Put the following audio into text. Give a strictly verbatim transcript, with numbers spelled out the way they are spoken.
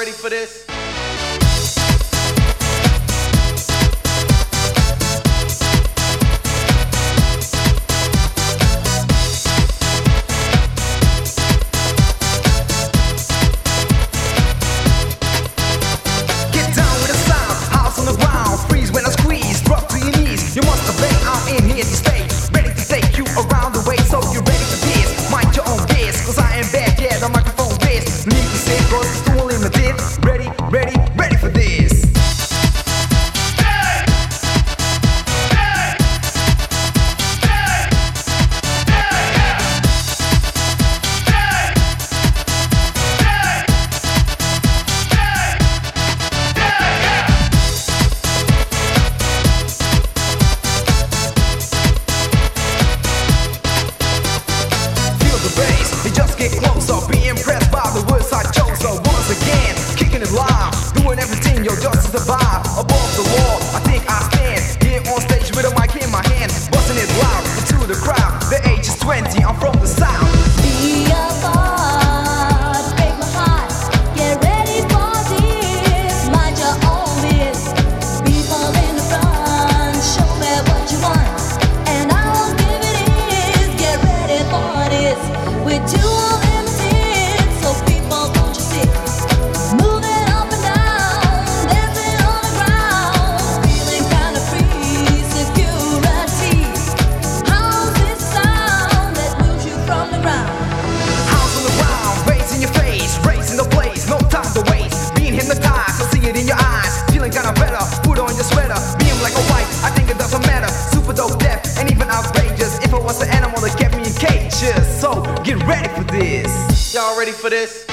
ready for this? Get down with the sound, house on the ground, freeze when I squeeze, drop to your knees. You must obey, I'm in here to stay, ready to take you around the way. So you ready for this? Mind your own biz, cause I am back, yeah, the microphone biz. Need to say, cause it's too limited. Ready, ready, ready for this. You just get closer, be impressed by the words I chose. So once again, kicking it loud, doing everything, yo, just to survive. Above the law, I think I stand here on stage with a mic in my hand, busting it loud into the crowd. The age is twenty, I'm from the south. Be a boss, break my heart. Get ready for this. Mind your own biz. People in the front, show me what you want, and I'll give it is. Get ready for this. We're too limited, so people don't you see? Moving up and down, dancing on the ground, feeling kinda free, security. How's this sound that moves you from the ground? House on the ground, bass in your face, raising the place, no time to waste. Being hypnotized, I see it in your eyes. Feeling kinda better, put on your sweater. Being like a white, I think it doesn't matter. Super dope, deaf, and even outrageous. If I was an animal that kept me in cages. So, get ready for this. Y'all ready for this?